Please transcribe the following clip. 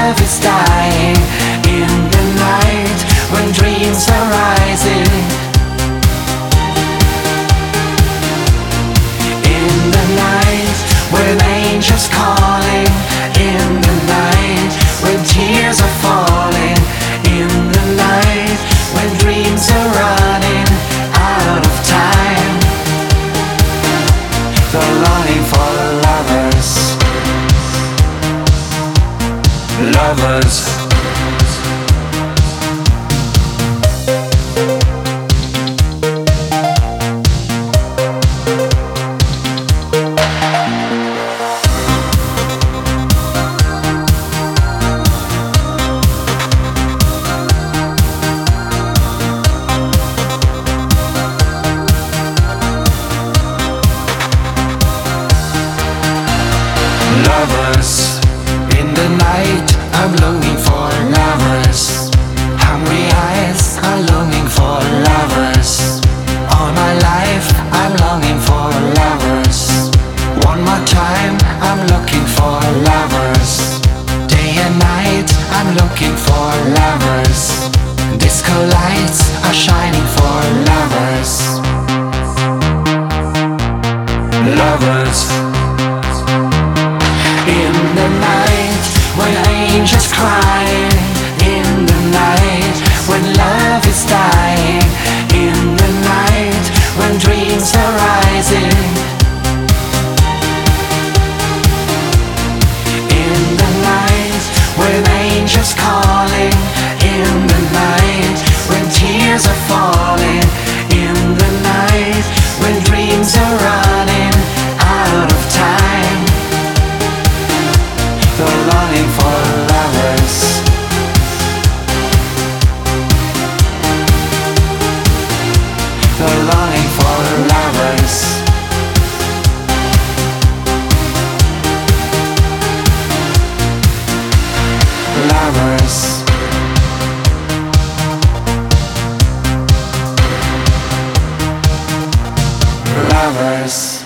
love is dying, in the night when dreams are rising, in the night when angels calling, in the night when tears are falling, in the night when dreams are running out of time. The longing for lovers, lovers. Lovers, in the night I'm longing for lovers. Hungry eyes are longing for lovers. All my life I'm longing for lovers. One more time I'm looking for lovers. Day and night I'm looking for lovers. Disco lights are shining for lovers. Lovers. In the night when angels crying, in the night when love is dying, in the night when dreams are rising, in the night when angels calling, in the night when tears are falling, in the night when dreams are running out of time. The longing for lovers, the longing for lovers, lovers, lovers.